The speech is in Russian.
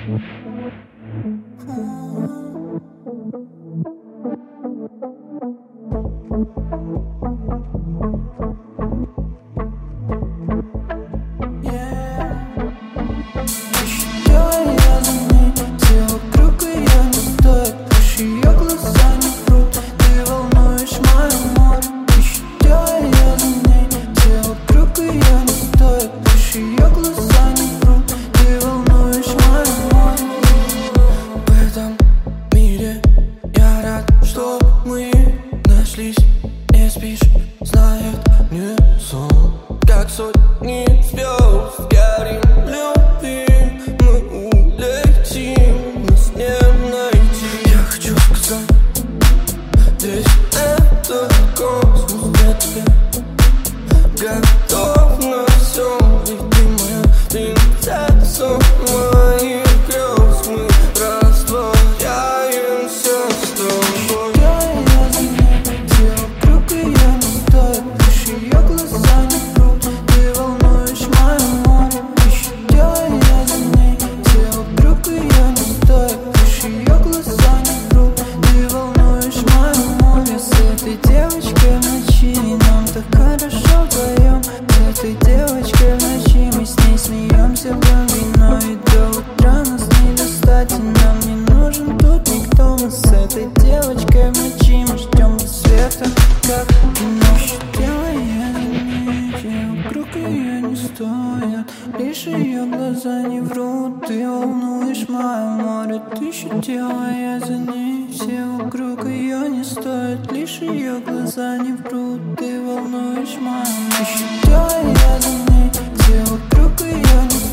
Не спишь, знает не сон. Как сотни звезд горим любви. Мы улетим, нас не найти. Я хочу сказать, здесь этот космос для тебя готов на все. Ведь ты моя принцесса моих грез. Мы растворяемся с тобой. Хорошо вдвоем с этой девочкой в ночи. Мы с ней смеемся, пьем вино, и до утра нас не достать. И нам не нужен тут никто. Мы с этой девочкой в ночи. Мы ждем до света, как кино. Делая заметил, вокруг ее не стоят. Лишь ее глаза не врут. Ты волнуешь мое море. Ты щадила, я за ней. Все вокруг ее не стоят. Лишь ее глаза не врут. Ты волнуешь мое море. Ты щадила, я за ней. Все вокруг ее не стоят.